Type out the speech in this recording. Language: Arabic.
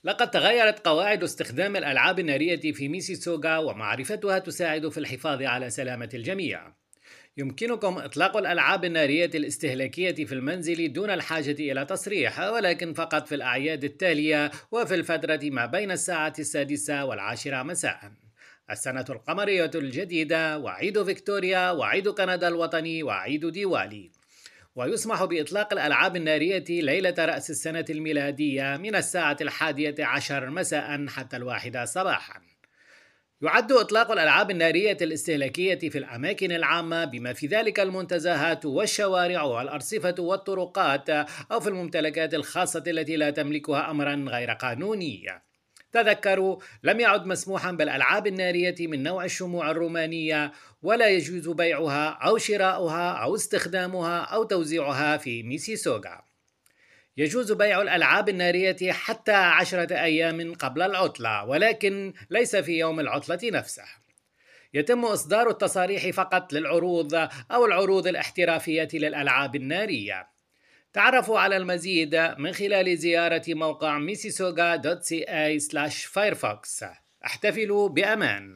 لقد تغيرت قواعد استخدام الألعاب النارية في ميسيسوغا، ومعرفتها تساعد في الحفاظ على سلامة الجميع. يمكنكم إطلاق الألعاب النارية الاستهلاكية في المنزل دون الحاجة إلى تصريح، ولكن فقط في الأعياد التالية وفي الفترة ما بين الساعة 6 والعاشرة مساء. السنة القمرية الجديدة، وعيد فيكتوريا، وعيد كندا الوطني، وعيد ديوالي. ويسمح بإطلاق الألعاب النارية ليلة رأس السنة الميلادية من الساعة 11 مساء حتى 1 صباحا. يعد إطلاق الألعاب النارية الاستهلاكية في الأماكن العامة، بما في ذلك المنتزهات والشوارع والأرصفة والطرقات، أو في الممتلكات الخاصة التي لا تملكها أمرا غير قانوني. تذكروا، لم يعد مسموحا بالألعاب النارية من نوع الشموع الرومانية، ولا يجوز بيعها أو شراؤها أو استخدامها أو توزيعها في ميسيسوغا. يجوز بيع الألعاب النارية حتى 10 أيام قبل العطلة، ولكن ليس في يوم العطلة نفسه. يتم إصدار التصاريح فقط للعروض أو العروض الاحترافية للألعاب النارية. تعرفوا على المزيد من خلال زيارة موقع mississauga.ca/firefox. احتفلوا بأمان.